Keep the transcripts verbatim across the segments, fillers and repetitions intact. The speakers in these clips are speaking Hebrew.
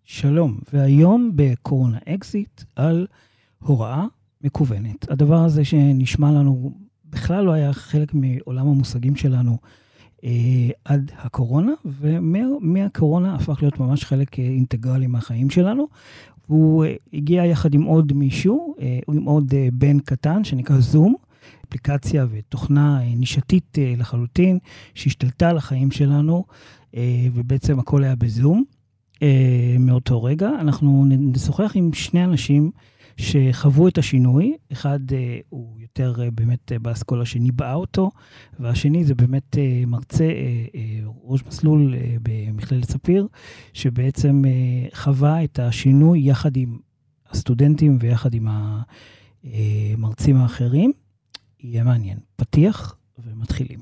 שלום, והיום בקורונה אקזיט על הוראה מקוונת. הדבר הזה שנשמע לנו בכלל לא היה חלק מעולם המושגים שלנו אה, עד הקורונה, ומהקורונה הפך להיות ממש חלק אינטגרלי מהחיים שלנו. הוא אה, הגיע יחד עם עוד מישהו, אה, עם עוד אה, בן קטן שנקרא זום, אפליקציה ותוכנה אה, נישתית אה, לחלוטין, שהשתלטה על החיים שלנו, אה, ובעצם הכל היה בזום. מאותו רגע, אנחנו נשוחח עם שני אנשים שחוו את השינוי. אחד הוא יותר באמת באסכולה שניבאה אותו, והשני זה באמת מרצה, ראש מסלול במכללת ספיר, שבעצם חווה את השינוי יחד עם הסטודנטים ויחד עם המרצים האחרים. יהיה מעניין. פתיח ומתחילים.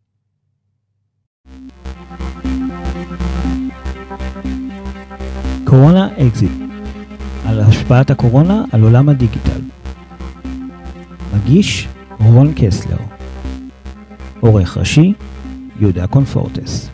קורונה אקזיט, על השפעת הקורונה על עולם הדיגיטל. מגיש רון קסלר. עורך ראשי יהודה קונפורטס.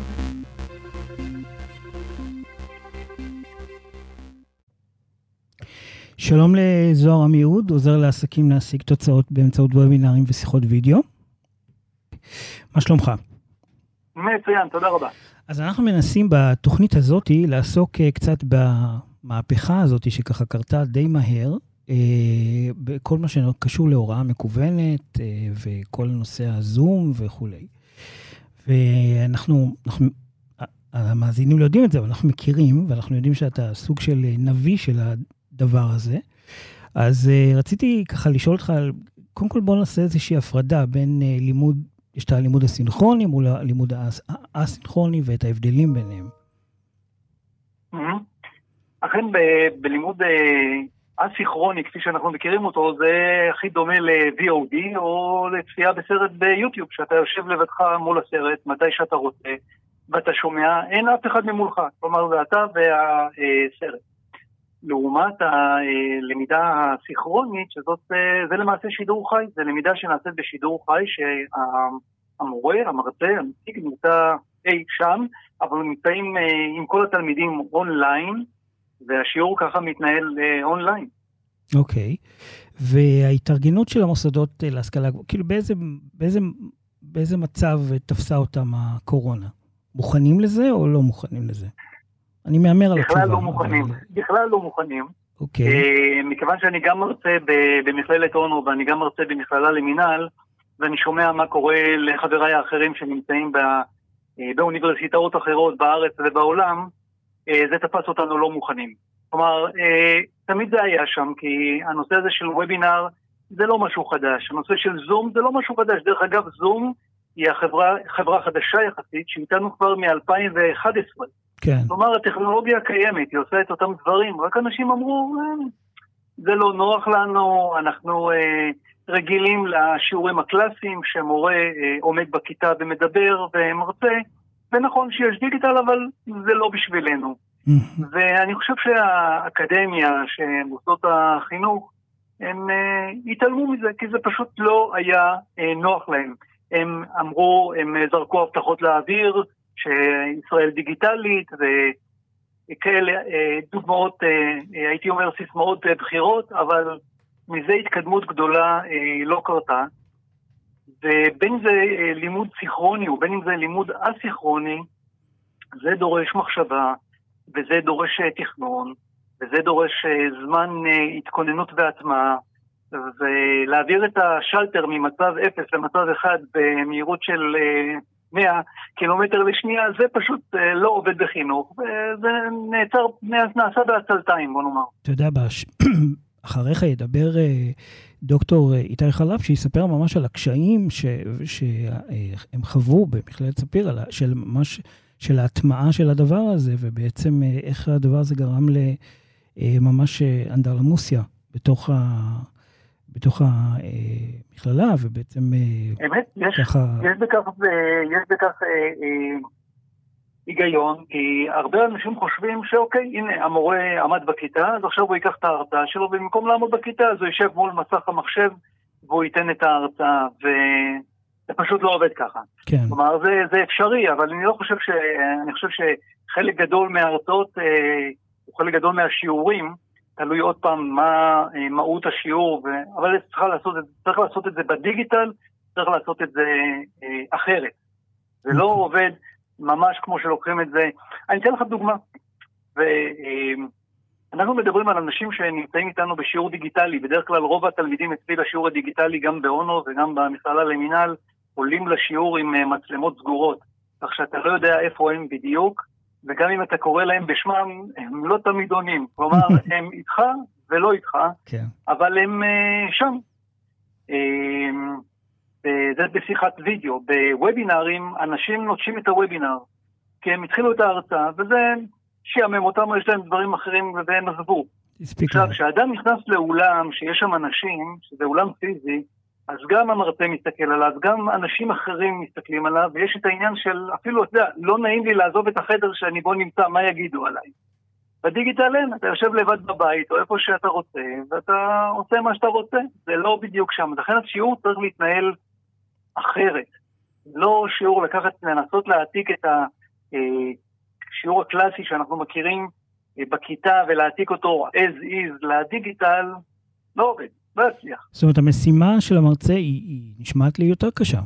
שלום לזוהר עמיהוד, עוזר לעסקים להשיג תוצאות באמצעות וובינרים ושיחות וידאו. מה שלומך? מצוין, תודה רבה. אז אנחנו מנסים בתוכנית הזאת לעסוק קצת במהפכה הזאת שככה קרתה די מהר, בכל מה שקשור להוראה מקוונת וכל נושא הזום וכו'. ואנחנו, אנחנו, המאזינים לא יודעים את זה, אבל אנחנו מכירים, ואנחנו יודעים שאתה סוג של נביא של הדבר הזה. אז רציתי ככה לשאול אותך, קודם כל בוא נעשה איזושהי הפרדה בין לימוד, יש את הלימוד הסינכרוני מול הלימוד האסינכרוני ואת ההבדלים ביניהם. אכן בלימוד אסינכרוני, כפי שאנחנו מכירים אותו, זה הכי דומה ל-וי או די או לצפייה בסרט ביוטיוב, שאתה יושב לבדך מול הסרט, מתי שאתה רוצה, ואתה שומע, אין אף אחד ממולך, כלומר זה אתה והסרט. לעומת הלמידה הסינכרונית, שזאת, זה למעשה שידור חי, זה למידה שנעשית בשידור חי, שהמורה, המרצה, המציג נמצא אי שם, אבל נמצאים עם כל התלמידים אונליין, והשיעור ככה מתנהל אונליין. אוקיי, וההתארגנות של המוסדות להשכלה, כאילו באיזה, באיזה, באיזה מצב תפסה אותם הקורונה? מוכנים לזה או לא מוכנים לזה? אני מאמר על התשובה. בכלל לא מוכנים, אבל... בכלל לא מוכנים. אוקיי. Uh, מכיוון שאני גם מרצה במכללת אונו, ואני גם מרצה במכללה למינהל, ואני שומע מה קורה לחבריי האחרים שנמצאים בא, uh, באוניברסיטאות אחרות בארץ ובעולם, uh, זה תפס אותנו לא מוכנים. כלומר, uh, תמיד זה היה שם, כי הנושא הזה של וובינר זה לא משהו חדש. הנושא של זום זה לא משהו חדש. דרך אגב, זום היא החברה, חברה חדשה יחסית, שאיתנו כבר מ-אלפיים ואחת עשרה. כן. כלומר, הטכנולוגיה קיימת, היא עושה את אותם דברים, רק אנשים אמרו, זה לא נוח לנו, אנחנו אה, רגילים לשיעורים הקלאסיים, שמורה אה, עומד בכיתה ומדבר ומרצה, ונכון שיש דיגיטל, אבל זה לא בשבילנו. ואני חושב שהאקדמיה, שמוסדות החינוך, הם אה, התעלמו מזה, כי זה פשוט לא היה אה, נוח להם. הם אמרו, הם זרקו הבטחות לאוויר, שישראל דיגיטלית וכאלה דוגמאות, הייתי אומר סיסמאות בחירות, אבל מזה התקדמות גדולה לא קרתה. ובין אם זה לימוד סינכרוני ובין אם זה לימוד אסינכרוני, זה דורש מחשבה וזה דורש תכנון וזה דורש זמן התכוננות והטמעה, ולהעביר את השלטר ממצב אפס למצב אחד במהירות של מאה קילומטר לשנייה, זה פשוט לא עובד בחינוך, וזה נעצר, נעשה בעצלתיים, בוא נאמר. אתה יודע, אחריך ידבר דוקטור איתי חלב, שיספר ממש על הקשיים שהם חוו במכללת ספיר, של ממש, של ההטמעה של הדבר הזה, ובעצם איך הדבר הזה גרם לממש אנדרלמוסיה בתוך ה... בתוך המכללה, ובעצם... אמת, יש, ככה... יש בכך, יש בכך אה, אה, היגיון, כי הרבה אנשים חושבים שאוקיי, הנה, המורה עמד בכיתה, אז עכשיו הוא ייקח את ההרצאה שלו, ובמקום לעמוד בכיתה, אז הוא יישב מול מסך המחשב, והוא ייתן את ההרצאה, וזה פשוט לא עובד ככה. כן. כלומר, זה, זה אפשרי, אבל אני לא חושב ש... אני חושב שחלק גדול מההרצאות אה, חלק גדול מהשיעורים, תלוי עוד פעם מה מהות השיעור, ו... אבל צריך לעשות, צריך לעשות את זה בדיגיטל, צריך לעשות את זה אה, אחרת. זה לא עובד ממש כמו שלוקחים את זה. אני אתן לך דוגמה. ואנחנו מדברים על אנשים שנמצאים איתנו בשיעור דיגיטלי. בדרך כלל רוב התלמידים אצלי לשיעור הדיגיטלי, גם באונו וגם במכללה למינהל, עולים לשיעור עם מצלמות סגורות. כך שאתה לא יודע איפה הם בדיוק, וגם אם אתה קורא להם בשמם, הם לא תמיד עונים. כלומר, הם איתך ולא איתך, כן. אבל הם uh, שם. Uh, זה בשיחת וידאו. בוובינרים, אנשים נוטשים את הוובינר, כי הם התחילו את ההרצאה, וזה שיאמם אותם, יש להם דברים אחרים, והם עזבו. עכשיו, כשאדם נכנס לאולם, שיש שם אנשים, שזה אולם פיזי, אז גם המרצה מסתכל עליו, גם אנשים אחרים מסתכלים עליו, ויש את העניין של, אפילו, אתה יודע, לא נעים לי לעזוב את החדר שאני בו נמצא, מה יגידו עליי? בדיגיטל אין, אתה יושב לבד בבית, או איפה שאתה רוצה, ואתה עושה מה שאתה רוצה, זה לא בדיוק שם. לכן השיעור צריך להתנהל אחרת. לא שיעור לקחת, לנסות להעתיק את השיעור הקלאסי שאנחנו מכירים בכיתה, ולהעתיק אותו as is לדיגיטל, לא עובד. לא יצליח. זאת אומרת, המשימה של המרצה היא, היא נשמעת לי יותר קשה.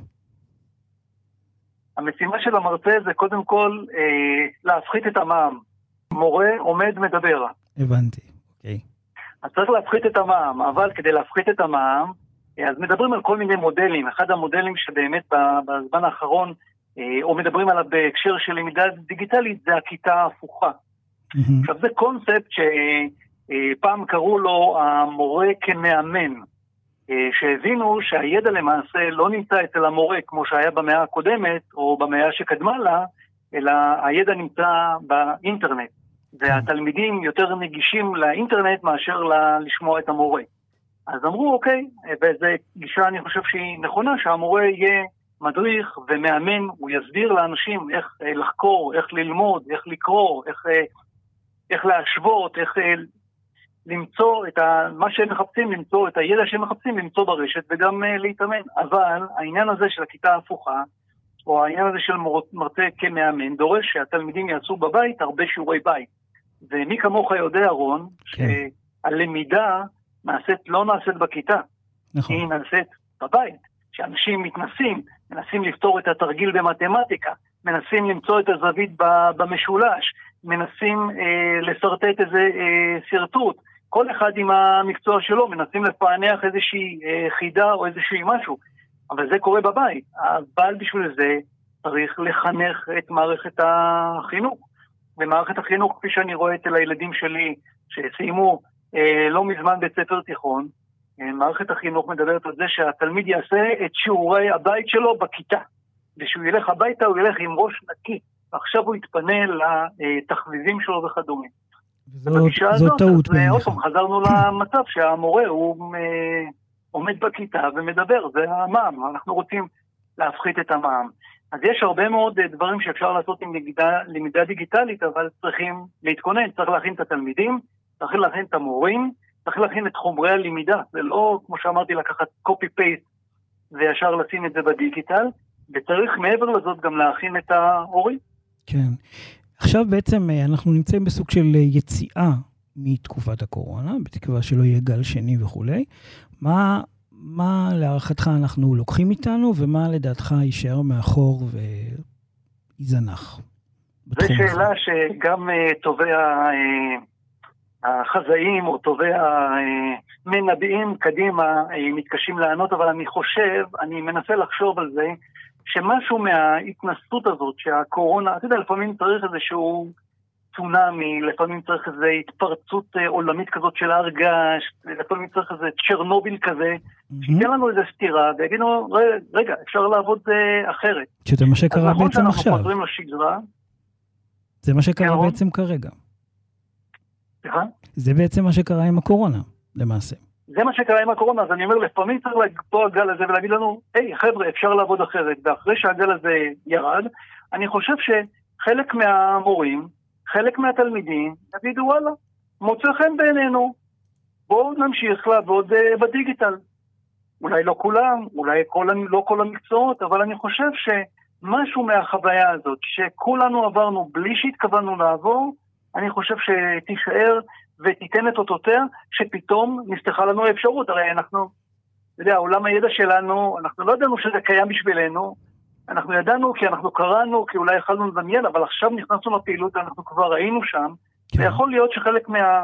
המשימה של המרצה זה קודם כל אה, להפחית את המע"מ. מורה עומד מדבר. הבנתי, אוקיי. אז צריך להפחית את המע"מ, אבל כדי להפחית את המע"מ, אז מדברים על כל מיני מודלים. אחד המודלים שבאמת בזמן האחרון, אה, או מדברים עליו בהקשר של למידה דיגיטלית, זה הכיתה ההפוכה. Mm-hmm. עכשיו זה קונספט ש... פעם קראו לו המורה כמאמן, שהבינו שהידע למעשה לא נמצא אצל המורה כמו שהיה במאה הקודמת או במאה שקדמה לה, אלא הידע נמצא באינטרנט, והתלמידים יותר נגישים לאינטרנט מאשר לשמוע את המורה. אז אמרו אוקיי, וזו גישה אני חושב שהיא נכונה, שהמורה יהיה מדריך ומאמן, הוא יסביר לאנשים איך לחקור, איך ללמוד, איך לקרוא, איך, איך להשוות, איך למצוא את ה... מה שהם מחפשים, למצוא את הידע שהם מחפשים, למצוא ברשת וגם uh, להתאמן. אבל העניין הזה של הכיתה ההפוכה, או העניין הזה של מרצה כמאמן, דורש שהתלמידים יעשו בבית הרבה שיעורי בית. ומי כמוך יודע, רון, כן. שהלמידה נעשית, לא נעשית בכיתה. נכון. היא נעשית בבית. שאנשים מתנסים, מנסים לפתור את התרגיל במתמטיקה, מנסים למצוא את הזווית במשולש, מנסים אה, לסרטט איזה אה, סרטוט. כל אחד עם המקצוע שלו, מנסים לפענח איזושהי אה, חידה או איזושהי משהו. אבל זה קורה בבית. אבל בשביל זה צריך לחנך את מערכת החינוך. ומערכת החינוך, כפי שאני רואה אצל הילדים שלי, שסיימו אה, לא מזמן בית ספר תיכון, אה, מערכת החינוך מדברת על זה שהתלמיד יעשה את שיעורי הבית שלו בכיתה. ושהוא ילך הביתה, הוא ילך עם ראש נקי. עכשיו הוא יתפנה לתחביבים שלו וכדומה. זו טעות בעיניך. עוד פעם, חזרנו למצב שהמורה הוא עומד בכיתה ומדבר, זה המע"מ, אנחנו רוצים להפחית את המע"מ. אז יש הרבה מאוד דברים שאפשר לעשות עם למידה, למידה דיגיטלית, אבל צריכים להתכונן, צריך להכין את התלמידים, צריך להכין את המורים, צריך להכין את חומרי הלמידה, זה לא, כמו שאמרתי, לקחת copy-paste וישר לשים את זה בדיגיטל, וצריך מעבר לזאת גם להכין את ההורים. כן. עכשיו בעצם אנחנו נמצאים בסוג של יציאה מתקופת הקורונה, בתקווה שלא יהיה גל שני וכו'. מה, מה להערכתך אנחנו לוקחים איתנו, ומה לדעתך יישאר מאחור ויזנח? זו שאלה שגם טובי החזאים או טובי המנבאים קדימה מתקשים לענות, אבל אני חושב, אני מנסה לחשוב על זה, שמשהו מההתנסות הזאת שהקורונה, אתה יודע, לפעמים צריך איזשהו צונאמי, לפעמים צריך איזו התפרצות עולמית כזאת של הרגש, לפעמים צריך איזה צ'רנוביל כזה, mm-hmm. שייתן לנו איזו סתירה, ויגידו, רגע, אפשר לעבוד אחרת. שזה מה שקרה בעצם עכשיו. אז נכון שאנחנו חוזרים לשגרה. זה מה שקרה כן, בעצם כרגע. סליחה? זה בעצם מה שקרה עם הקורונה, למעשה. זה מה שקרה עם הקורונה, אז אני אומר, לפעמים צריך לקטוע הגל הזה ולהגיד לנו, היי, חבר'ה, אפשר לעבוד אחרת, ואחרי שהגל הזה ירד, אני חושב שחלק מהמורים, חלק מהתלמידים, יגידו, וואלה, מוצא חן בעינינו, בואו נמשיך לעבוד בדיגיטל. אולי לא כולם, אולי כל, לא כל המקצועות, אבל אני חושב שמשהו מהחוויה הזאת, שכולנו עברנו בלי שהתכוונו לעבור, אני חושב שתישאר ותיתן את אותותיה, שפתאום נפתחה לנו האפשרות. הרי אנחנו, אתה יודע, עולם הידע שלנו, אנחנו לא ידענו שזה קיים בשבילנו, אנחנו ידענו כי אנחנו קראנו, כי אולי יכלנו לדמיין, אבל עכשיו נכנסנו לפעילות, אנחנו כבר ראינו שם, כן. ויכול להיות שחלק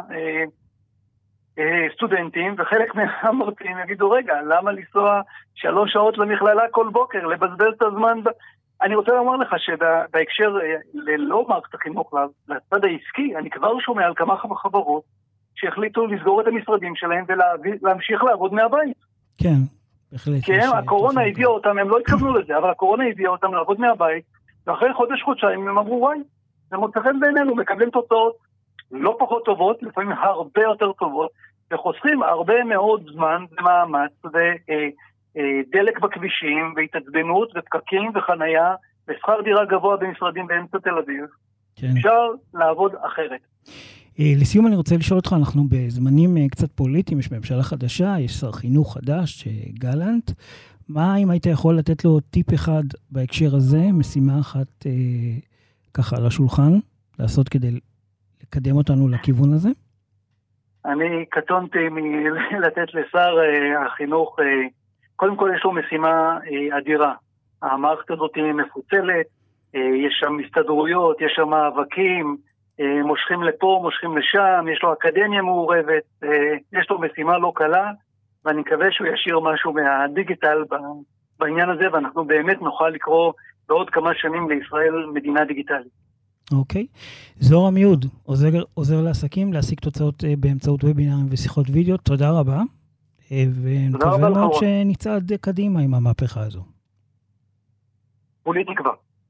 מהסטודנטים אה, וחלק מהמרצים יגידו, רגע, למה לנסוע שלוש שעות למכללה כל בוקר, לבזבז את הזמן? ב... אני רוצה לומר לך שבהקשר ללא מערכת החינוך, לצד העסקי, אני כבר שומע על כמה חברות שהחליטו לסגור את המשרדים שלהם ולהמשיך לעבוד מהבית. כן, בהחלט. כן, הקורונה הביאה אותם, הם לא התכוונו לזה, אבל הקורונה הביאה אותם לעבוד מהבית, ואחרי חודש חודשיים הם אמרו, וואי, זה מוצא חן בעינינו, מקבלים תוצאות לא פחות טובות, לפעמים הרבה יותר טובות, וחוסכים הרבה מאוד זמן ומאמץ ודלק בכבישים, והתעצבנות ופקקים וחנייה, ושכר דירה גבוה במשרדים באמצע תל אביב. כן. אפשר לעבוד אחרת. לסיום אני רוצה לשאול אותך, אנחנו בזמנים קצת פוליטיים, יש ממשלה חדשה, יש שר חינוך חדש, גלנט. מה אם היית יכול לתת לו טיפ אחד בהקשר הזה, משימה אחת אה, ככה על השולחן, לעשות כדי לקדם אותנו לכיוון הזה? אני קטונתי מלתת לשר אה, החינוך, אה, קודם כל יש לו משימה אה, אדירה. המערכת הזאת היא מפוצלת, אה, יש שם הסתדרויות, יש שם מאבקים, מושכים לפה, מושכים לשם, יש לו אקדמיה מעורבת, יש לו משימה לא קלה, ואני מקווה שהוא ישאיר משהו מהדיגיטל בעניין הזה, ואנחנו באמת נוכל לקרוא בעוד כמה שנים לישראל מדינה דיגיטלית. אוקיי. זוהר עמיהוד, עוזר, עוזר לעסקים להשיג תוצאות באמצעות וובינרים ושיחות וידאו. תודה רבה, ונקווה מאוד שנצעד קדימה עם המהפכה הזו. כולי תקווה.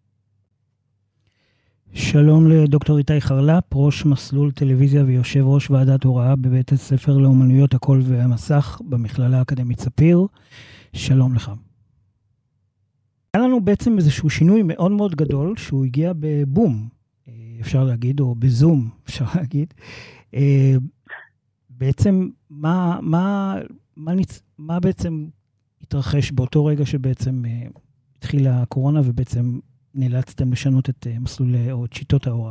שלום לדוקטור איתי חרל"פ, ראש מסלול טלוויזיה ויושב ראש ועדת הוראה בבית הספר לאומנויות הקול והמסך במכללה האקדמית ספיר. שלום לך. היה לנו בעצם איזשהו שינוי מאוד מאוד גדול שהוא הגיע בבום, אפשר להגיד, או בזום, אפשר להגיד. בעצם מה, מה, מה, ניצ... מה בעצם התרחש באותו רגע שבעצם התחילה הקורונה ובעצם נאלצתם לשנות את מסלולי או את שיטות ההוראה?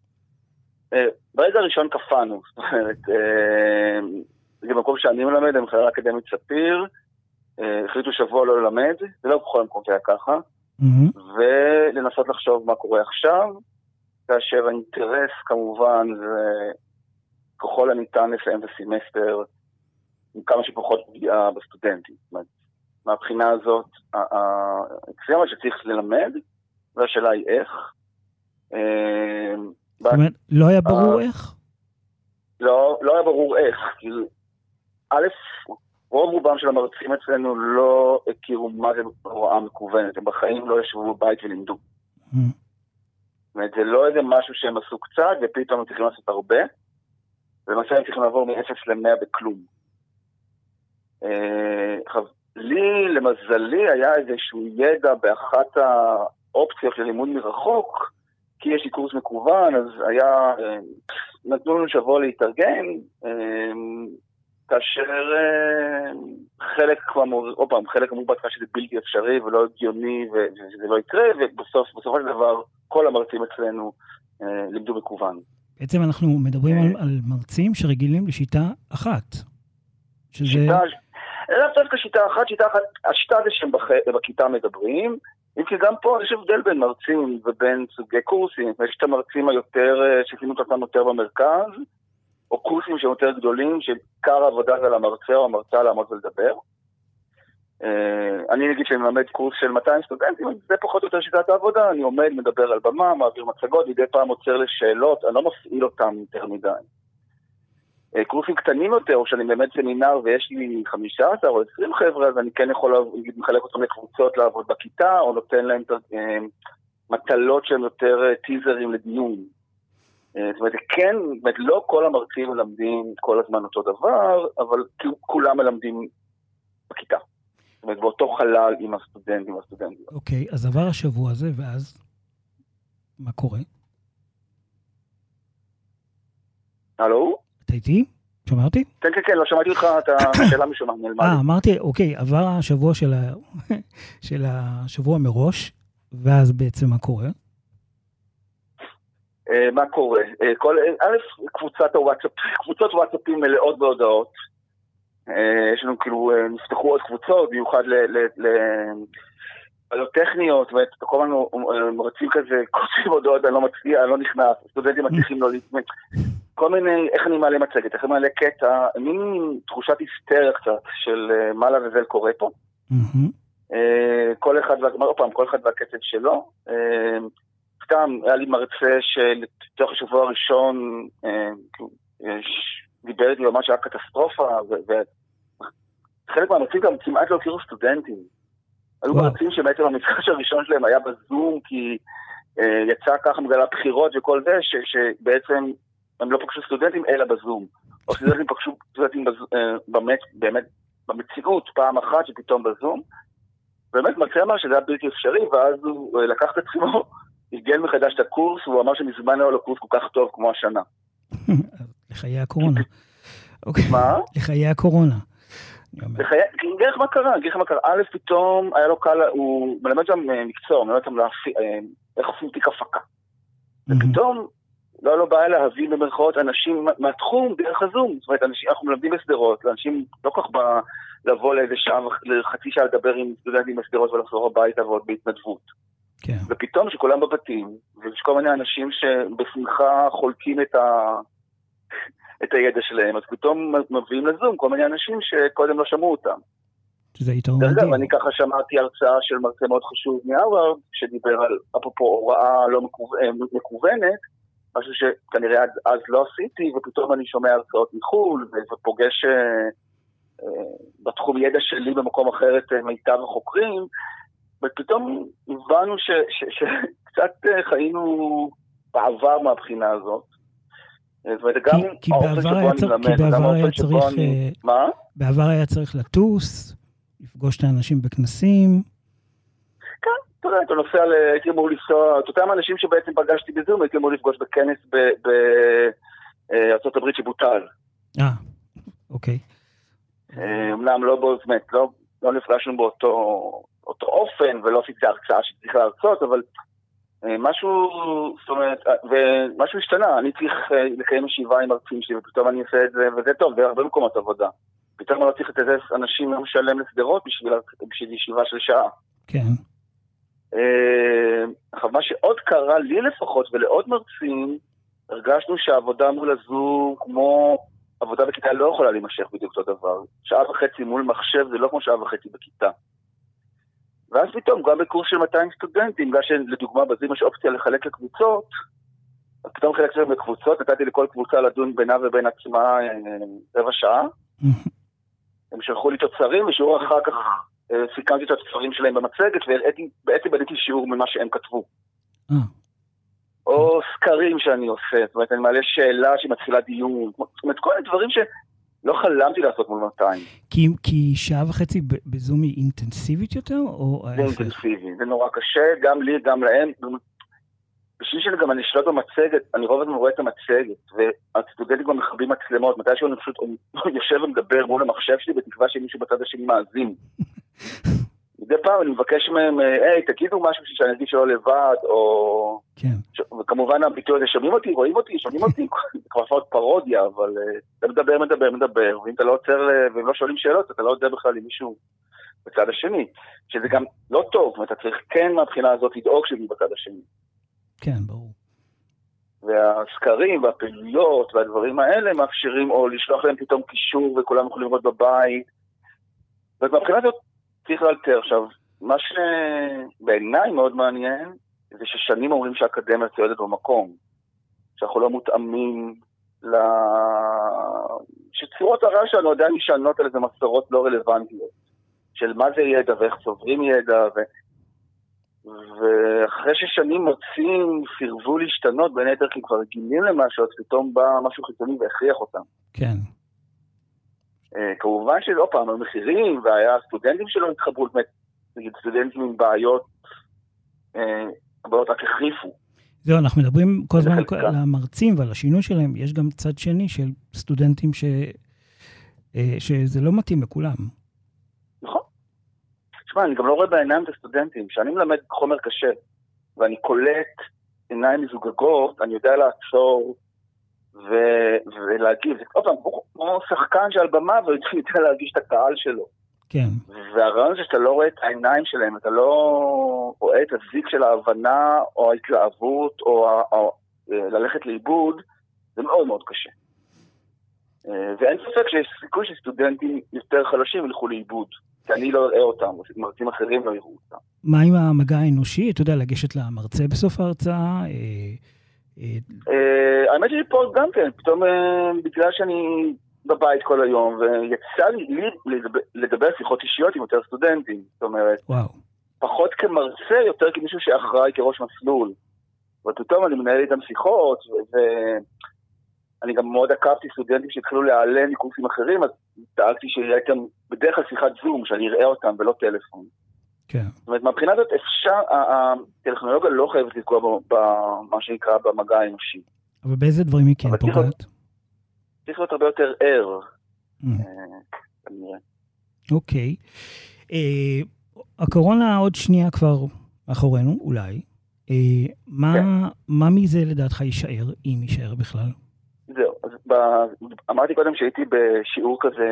ברגע הראשון קפאנו, זאת אומרת, זה במקום שאני מלמד, במכללה האקדמית ספיר, החליטו שבוע לא ללמד, זה לא בכל המקום שהיה ככה, ולנסות לחשוב מה קורה עכשיו, כאשר האינטרס כמובן זה ככל הניתן לסיים את הסמסטר עם כמה שפחות פגיעה בסטודנטים. מהבחינה הזאת, האקסיומה שצריך ללמד, והשאלה היא איך. זאת אומרת, לא היה ברור איך? לא, לא היה ברור איך. א', רוב רובם של המרצים אצלנו לא הכירו מה זה הוראה מקוונת. הם בחיים לא ישבו בבית ולימדו. זאת אומרת, זה לא איזה משהו שהם עשו קצת, ופתאום הם צריכים לעשות הרבה, ולמעשה הם צריכים לעבור מ-אפס ל-מאה בכלום. לי, למזלי, היה איזשהו ידע באחת האופציות של לימוד מרחוק, כי יש לי קורס מקוון, אז היה, נתנו לנו שבוע להתארגן, כאשר חלק כבר, או פעם, חלק אמרו בהתחלה שזה בלתי אפשרי ולא הגיוני ושזה לא יקרה, ובסוף, בסופו של דבר, כל המרצים אצלנו לימדו מקוון. בעצם אנחנו מדברים על, על מרצים שרגילים לשיטה אחת. שזה... שיטה, לא דווקא שיטה אחת, שיטה אחת, השיטה זה שהם בח... בכיתה מדברים, אם כי גם פה יש הבדל בין מרצים ובין סוגי קורסים, יש את המרצים היותר, ששימו את אותם יותר במרכז, או קורסים שהם יותר גדולים, שעיקר העבודה זה למרצה או המרצה לעמוד ולדבר. אני נגיד שאני מלמד קורס של מאתיים סטודנטים, זה פחות או יותר שיטת העבודה, אני עומד, מדבר על במה, מעביר מצגות, מדי פעם עוצר לשאלות, אני לא מפעיל אותם יותר מדי. קורסים קטנים יותר, או שאני באמת סמינר ויש לי חמישה עשר או עשרים חבר'ה, אז אני כן יכול לחלק אותם לקבוצות לעבוד בכיתה, או נותן להם מטלות שהם יותר טיזרים לדיון. זאת אומרת, כן, זאת אומרת, לא כל המרצים מלמדים כל הזמן אותו דבר, אבל כולם מלמדים בכיתה. זאת אומרת, באותו חלל עם הסטודנטים והסטודנטים. אוקיי, אז עבר השבוע הזה, ואז מה קורה? הלו? אתה איתי? שומע אותי? כן, כן, כן, לא שמעתי אותך את השאלה משומע, נלמד. אה, אמרתי, אוקיי, עבר השבוע של, ה... של השבוע מראש, ואז בעצם מה קורה? מה קורה? כל, א', קבוצת הוואטסאפ, קבוצות וואטסאפים מלאות בהודעות. יש לנו כאילו, נפתחו עוד קבוצות, ביוחד לבעיות טכניות, וכל הזמן מרצים כזה, כותבים הודעות, אני לא מצליח, אני לא נכנס, סטודנטים מצליחים לא להתמד. כל מיני, איך אני מעלה מצגת, איך אני מעלה קטע, מין תחושת היסטריה קצת של מה לעזאזל קורה פה. כל אחד, עוד פעם, כל אחד והקצב שלו. סתם, היה לי מרצה שלתוך השבוע הראשון דיבר לי ממש היה קטסטרופה, וחלק מהמרצים גם כמעט לא הכירו סטודנטים. היו מרצים שבעצם המפגש הראשון שלהם היה בזום, כי יצא ככה בגלל הבחירות וכל זה, שבעצם הם לא פגשו סטודנטים אלא בזום. או סטודנטים פגשו סטודנטים באמת, באמת במציאות פעם אחת שפתאום בזום. באמת מרצה אמר שזה היה בלתי אפשרי, ואז הוא לקח את עצמו, הגן מחדש את הקורס, והוא אמר שמזמן לא לקורס כל כך טוב כמו השנה. לחיי הקורונה. מה? לחיי הקורונה. גרך מה קרה, גרך מה קרה. א', פתאום היה לו קל, הוא מלמד שם מקצוע, מלמד שם איך עושים תיק הפקה. ופתאום לא היה לו בעיה להביא במרכאות אנשים מהתחום דרך הזום. זאת אומרת, אנחנו מלמדים בסדרות, לאנשים לא כך בא לבוא לאיזה שעה, לחצי שעה לדבר עם סטודנטים בסדרות ולחזור הביתה ועוד בהתנדבות. כן. ופתאום שכולם בבתים, ויש כל מיני אנשים שבשמחה חולקים את ה... את הידע שלהם, אז פתאום מביאים לזום כל מיני אנשים שקודם לא שמעו אותם. שזה יתרון מדהים. דרך אגב, אני ככה שמעתי הרצאה של מרצה מאוד חשוב מהרווארד, שדיבר על, אפרופו, הוראה לא מקוונת, משהו שכנראה אז, אז לא עשיתי, ופתאום אני שומע הרצאות מחול, ופוגש אה, אה, בתחום ידע שלי במקום אחר את מיטב החוקרים, ופתאום הבנו שקצת חיינו בעבר מהבחינה הזאת, כי בעבר היה צריך, בעבר היה צריך לטוס, לפגוש את האנשים בכנסים. כן, תראה, אתה נוסע, הייתי אמור לנסוע, את אותם אנשים שבעצם פגשתי בזום, הייתי אמור לפגוש בכנס בארצות הברית שבוטל. אה, אוקיי. אמנם לא באמת, לא נפגשנו באותו אופן, ולא עשיתי הרצאה שצריך להרצות, אבל משהו, זאת אומרת, ומשהו השתנה, אני צריך לקיים ישיבה עם מרצים שלי, ופתאום אני אעשה את זה, וזה טוב, זה הרבה מקומות עבודה. פתאום אני לא צריך לתזז אנשים לא משלם לסדרות בשביל, בשביל ישיבה של שעה. כן. עכשיו, מה שעוד קרה לי לפחות, ולעוד מרצים, הרגשנו שהעבודה מול הזום, כמו עבודה בכיתה לא יכולה להימשך בדיוק אותו דבר. שעה וחצי מול מחשב זה לא כמו שעה וחצי בכיתה. ואז פתאום, גם בקורס של מאתיים סטודנטים, בגלל שלדוגמה בזים יש אופציה לחלק לקבוצות, אז פתאום חלק שלהם בקבוצות, נתתי לכל קבוצה לדון בינה ובין עצמה רבע שעה. הם שלחו לי תוצרים, ושיעור אחר כך סיכמתי את התוצרים שלהם במצגת, ובעצם בניתי שיעור ממה שהם כתבו. או סקרים שאני עושה, זאת אומרת, אני מעלה שאלה שמתחילה דיון, זאת אומרת, כל הדברים ש... לא חלמתי לעשות מול מאתיים. כי, כי שעה וחצי בזום היא אינטנסיבית יותר? או זה אינטנסיבי, זה נורא קשה, גם לי, גם להם. בשביל שאני גם אני שלט במצגת, אני רוב הזמן רואה את המצגת, והסטודנטים גם מכבים מצלמות, מתי שהוא אני פשוט יושב ומדבר מול המחשב שלי, בתקווה שמישהו בצד השני מאזין. מדי פעם אני מבקש מהם, היי, תגידו משהו שאני אגיד שלא לבד, או... כן. וכמובן הביטוי הזה, שומעים אותי, רואים אותי, שומעים אותי, זה כבר עוד פרודיה, אבל אתה מדבר, מדבר, מדבר, ואם אתה לא עוצר, והם לא שואלים שאלות, אתה לא יודע בכלל עם מישהו בצד השני, שזה גם לא טוב, אתה צריך כן מהבחינה הזאת לדאוג שזה בצד השני. כן, ברור. והסקרים והפעילויות והדברים האלה מאפשרים, או לשלוח להם פתאום קישור, וכולם יכולים לראות בבית, ומהבחינה הזאת, צריך לאלתר. עכשיו, מה שבעיניי מאוד מעניין, זה ששנים אומרים שהאקדמיה צועדת במקום, שאנחנו לא מותאמים ל... שצורות הרע שלנו עדיין נשענות על איזה מסורות לא רלוונטיות, של מה זה ידע ואיך צוברים ידע, ו... ואחרי ששנים מוצאים, סירבו להשתנות, בין היתר כי כבר גילים למשהו, אז פתאום בא משהו חיצוני והכריח אותם. כן. כמובן שלא פעם, המחירים, והיה סטודנטים שלא התחברו, נגיד סטודנטים עם בעיות, הבעיות רק החריפו. זהו, אנחנו מדברים כל הזמן על המרצים ועל השינוי שלהם, יש גם צד שני של סטודנטים שזה לא מתאים לכולם. נכון. תשמע, אני גם לא רואה בעיניים את הסטודנטים, שאני מלמד חומר קשה, ואני קולט עיניים מזוגגות, אני יודע לעצור ו- ולהגיב. זה עוד פעם, כמו שחקן שעל במה, והוא יודע להרגיש את הקהל שלו. כן. והרעיון זה שאתה לא רואה את העיניים שלהם, אתה לא רואה את הזיק של ההבנה, או ההתלהבות, או, או ללכת לאיבוד, זה מאוד מאוד קשה. ואין ספק שיש סיכוי שסטודנטים יותר חלשים ילכו לאיבוד, כי אני לא אראה אותם, או מרצים אחרים לא יראו אותם. מה עם המגע האנושי? אתה יודע, לגשת למרצה בסוף ההרצאה? האמת שלי פה גם כן, פתאום בגלל שאני בבית כל היום, ויצא לי לדבר שיחות אישיות עם יותר סטודנטים, זאת אומרת, פחות כמרצה, יותר כמישהו שאחראי כראש מסלול. ופתאום אני מנהל איתם שיחות, ואני גם מאוד עקבתי סטודנטים שהתחילו להיעלם מקורסים אחרים, אז דאגתי שיהיה איתם בדרך כלל שיחת זום, שאני אראה אותם ולא טלפון. כן. זאת אומרת, מהבחינה הזאת אפשר, הטכנולוגיה לא חייבת לפגוע במה שנקרא במגע האנושי. אבל באיזה דברים היא כן פוגעת? צריך להיות הרבה יותר ער. אוקיי. הקורונה עוד שנייה כבר אחרינו, אולי. מה מזה לדעתך יישאר, אם יישאר בכלל? זהו, אז אמרתי קודם שהייתי בשיעור כזה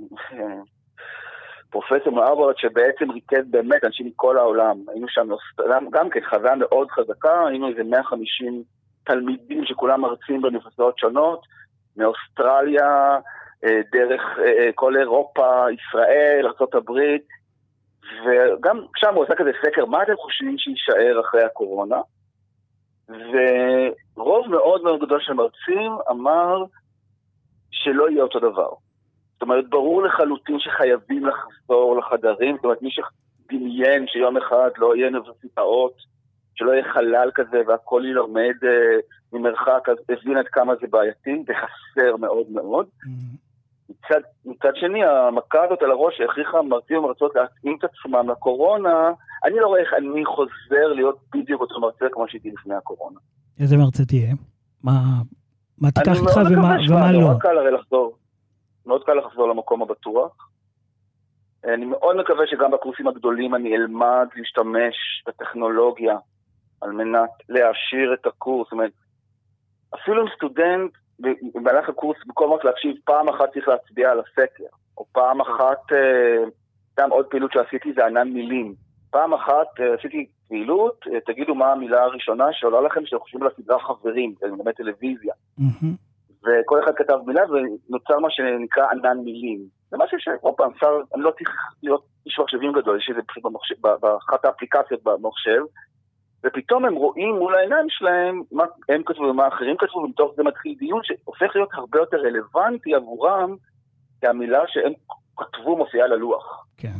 פרופסור מארברד, שבעצם ריכז באמת אנשים מכל העולם. היינו שם גם כחוויה מאוד חזקה, היינו איזה מאה וחמישים תלמידים שכולם מרצים באוניברסיטאות שונות, מאוסטרליה, דרך כל אירופה, ישראל, ארצות הברית, וגם שם הוא עושה כזה סקר, מה אתם חושבים שישאר אחרי הקורונה? ורוב מאוד מאוד גדול של מרצים אמר שלא יהיה אותו דבר. זאת אומרת, ברור לחלוטין שחייבים לחזור לחדרים, זאת אומרת, מי שדמיין שיום אחד לא יהיה אוניברסיטאות, שלא יהיה חלל כזה והכל ילמד ממרחק, אז הבין עד כמה זה בעייתי, זה חסר מאוד מאוד. מצד, מצד שני, המכה הזאת על הראש שהכריחה מרצים ומרצות להתאים את עצמם לקורונה, אני לא רואה איך אני חוזר להיות בדיוק אותו מרצה כמו שהייתי לפני הקורונה. איזה מרצה תהיה? מה, מה תיקח איתך ומה, ומה לא? מאוד קל הרי לחזור. מאוד קל לחזור למקום הבטוח. אני מאוד מקווה שגם בקורסים הגדולים אני אלמד להשתמש בטכנולוגיה על מנת להעשיר את הקורס. זאת אומרת, אפילו עם סטודנט במהלך הקורס, במקום רק להקשיב, פעם אחת צריך להצביע על הסקר, או פעם אחת, גם עוד פעילות שעשיתי זה ענן מילים. פעם אחת עשיתי פעילות, תגידו מה המילה הראשונה שעולה לכם שאתם חושבים על הסדרה חברים, זה מלמד טלוויזיה. וכל אחד כתב מילה ונוצר מה שנקרא ענן מילים. זה משהו שכל פעם, אני לא צריך להיות איש מחשבים גדול, יש איזה פשוט באחת האפליקציות במחשב, ופתאום הם רואים מול העיניים שלהם מה הם כתבו ומה אחרים כתבו, ומתוך זה מתחיל דיון שהופך להיות הרבה יותר רלוונטי עבורם, כי המילה שהם כתבו מופיעה ללוח. כן.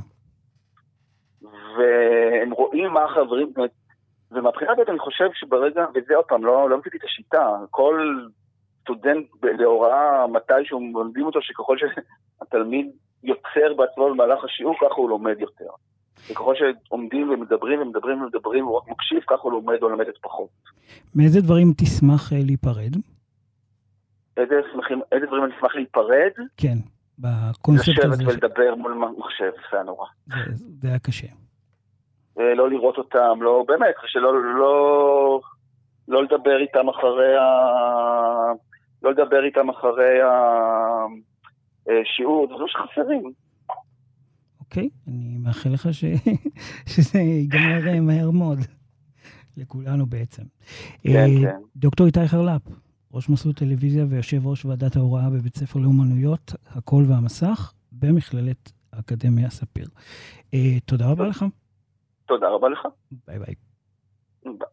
והם רואים מה החברים, ומבחינה הזאת אני חושב שברגע, וזה עוד פעם, לא, לא מציתי את השיטה, כל סטודנט להוראה מתישהו מלמדים אותו שככל שהתלמיד יוצר בעצמו במהלך השיעור, ככה הוא לומד יותר. וככל שעומדים ומדברים ומדברים ומדברים, הוא רק מקשיב, ככה הוא לומד או לומדת פחות. מאיזה דברים תשמח להיפרד? איזה, שמחים, איזה דברים אני אשמח להיפרד? כן, בקונספט הזה. לשבת ולדבר מול מחשב, זה היה נורא. זה, זה היה קשה. לא לראות אותם, לא, באמת, שלא, לא, לא לדבר איתם אחרי ה... לא לדבר איתם אחרי השיעור, זה לא שחסרים. אוקיי, אני מאחל לך ש... שזה ייגמר מהר מאוד, לכולנו בעצם. כן, כן. דוקטור איתי חרל"פ, ראש מסלול טלוויזיה ויושב ראש ועדת ההוראה בבית ספר לאומנויות, הקול והמסך, במכללת האקדמיה ספיר. תודה רבה לך. תודה רבה לך. ביי ביי. ביי.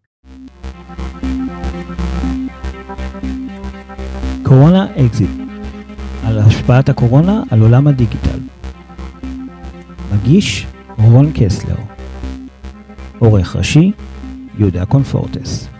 קורונה אקזיט, על השפעת הקורונה על עולם הדיגיטל. מגיש רון קסלר, עורך ראשי יהודה קונפורטס.